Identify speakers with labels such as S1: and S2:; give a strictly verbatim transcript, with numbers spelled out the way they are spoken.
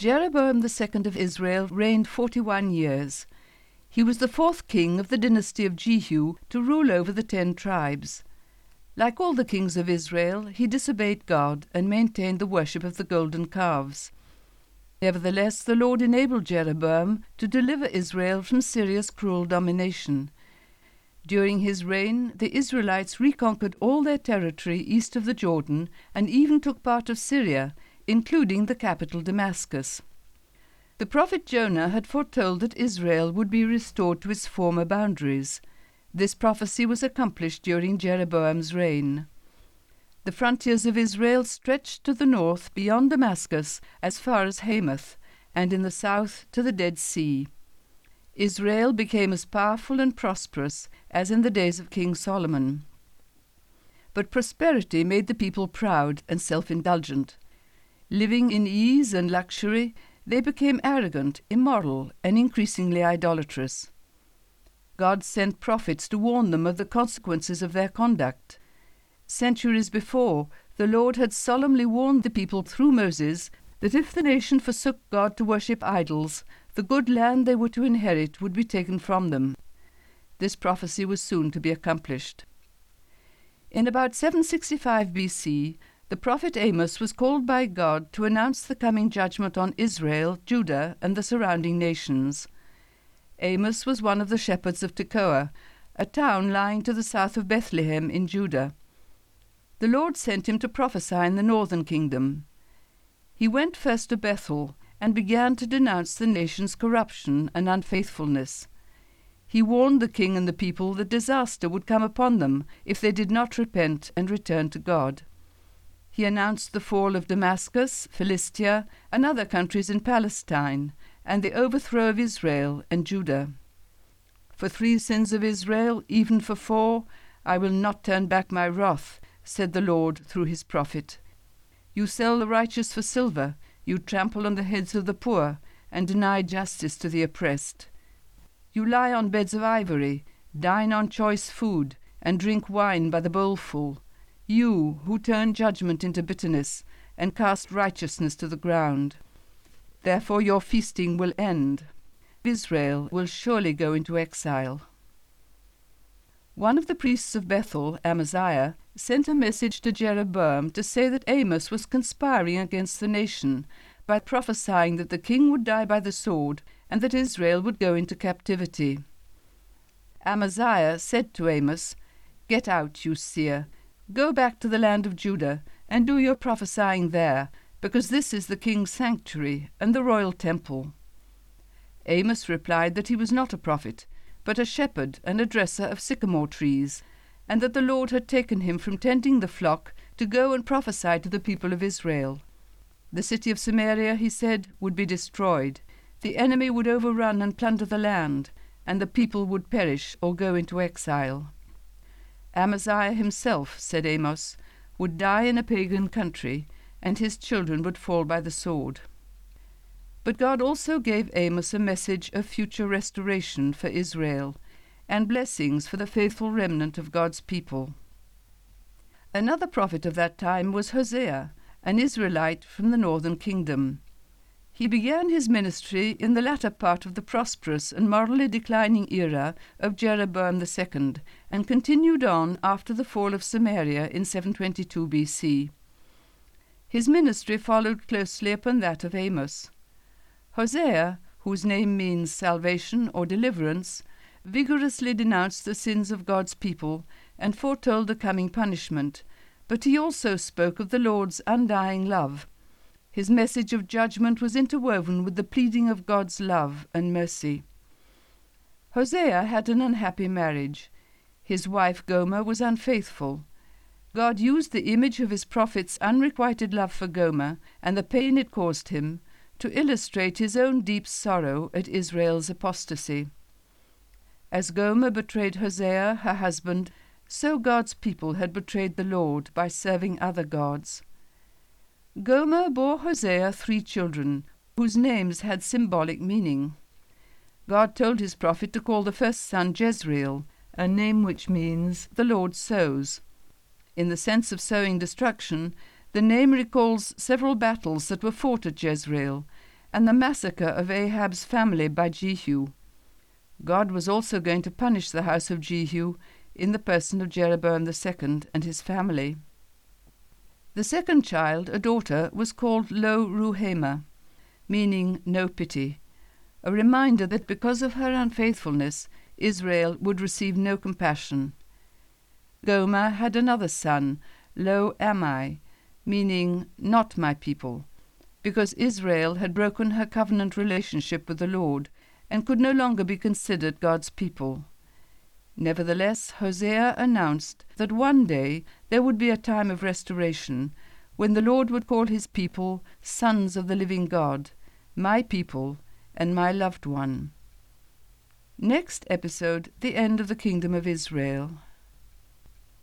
S1: Jeroboam the second of Israel reigned forty-one years. He was the fourth king of the dynasty of Jehu to rule over the ten tribes. Like all the kings of Israel, he disobeyed God and maintained the worship of the golden calves. Nevertheless, the Lord enabled Jeroboam to deliver Israel from Syria's cruel domination. During his reign, the Israelites reconquered all their territory east of the Jordan and even took part of Syria, including the capital Damascus. The prophet Jonah had foretold that Israel would be restored to its former boundaries. This prophecy was accomplished during Jeroboam's reign. The frontiers of Israel stretched to the north beyond Damascus as far as Hamath, and in the south to the Dead Sea. Israel became as powerful and prosperous as in the days of King Solomon. But prosperity made the people proud and self-indulgent. Living in ease and luxury, they became arrogant, immoral, and increasingly idolatrous. God sent prophets to warn them of the consequences of their conduct. Centuries before, the Lord had solemnly warned the people through Moses that if the nation forsook God to worship idols, the good land they were to inherit would be taken from them. This prophecy was soon to be accomplished. In about seven sixty-five B C, the prophet Amos was called by God to announce the coming judgment on Israel, Judah, and the surrounding nations. Amos was one of the shepherds of Tekoa, a town lying to the south of Bethlehem in Judah. The Lord sent him to prophesy in the northern kingdom. He went first to Bethel and began to denounce the nation's corruption and unfaithfulness. He warned the king and the people that disaster would come upon them if they did not repent and return to God. He announced the fall of Damascus, Philistia, and other countries in Palestine, and the overthrow of Israel and Judah. For three sins of Israel, even for four, I will not turn back my wrath, said the Lord through his prophet. You sell the righteous for silver, you trample on the heads of the poor, and deny justice to the oppressed. You lie on beds of ivory, dine on choice food, and drink wine by the bowlful. You, who turn judgment into bitterness, and cast righteousness to the ground. Therefore your feasting will end. Israel will surely go into exile. One of the priests of Bethel, Amaziah, sent a message to Jeroboam to say that Amos was conspiring against the nation by prophesying that the king would die by the sword and that Israel would go into captivity. Amaziah said to Amos, "Get out, you seer. Go back to the land of Judah and do your prophesying there, because this is the king's sanctuary and the royal temple." Amos replied that he was not a prophet, but a shepherd and a dresser of sycamore trees, and that the Lord had taken him from tending the flock to go and prophesy to the people of Israel. The city of Samaria, he said, would be destroyed. The enemy would overrun and plunder the land, and the people would perish or go into exile. Amaziah himself, said Amos, would die in a pagan country, and his children would fall by the sword. But God also gave Amos a message of future restoration for Israel, and blessings for the faithful remnant of God's people. Another prophet of that time was Hosea, an Israelite from the northern kingdom. He began his ministry in the latter part of the prosperous and morally declining era of Jeroboam the second, and continued on after the fall of Samaria in seven twenty-two B C. His ministry followed closely upon that of Amos. Hosea, whose name means salvation or deliverance, vigorously denounced the sins of God's people and foretold the coming punishment, but he also spoke of the Lord's undying love. His message of judgment was interwoven with the pleading of God's love and mercy. Hosea had an unhappy marriage. His wife Gomer was unfaithful. God used the image of his prophet's unrequited love for Gomer and the pain it caused him to illustrate his own deep sorrow at Israel's apostasy. As Gomer betrayed Hosea, her husband, so God's people had betrayed the Lord by serving other gods. Gomer bore Hosea three children, whose names had symbolic meaning. God told his prophet to call the first son Jezreel, a name which means the Lord sows. In the sense of sowing destruction, the name recalls several battles that were fought at Jezreel, and the massacre of Ahab's family by Jehu. God was also going to punish the house of Jehu in the person of Jeroboam the second and his family. The second child, a daughter, was called Lo Ruhamah, meaning no pity, a reminder that because of her unfaithfulness, Israel would receive no compassion. Gomer had another son, Lo Ammi, meaning not my people, because Israel had broken her covenant relationship with the Lord and could no longer be considered God's people. Nevertheless, Hosea announced that one day there would be a time of restoration when the Lord would call his people sons of the living God, my people and my loved one. Next episode, the end of the kingdom of Israel.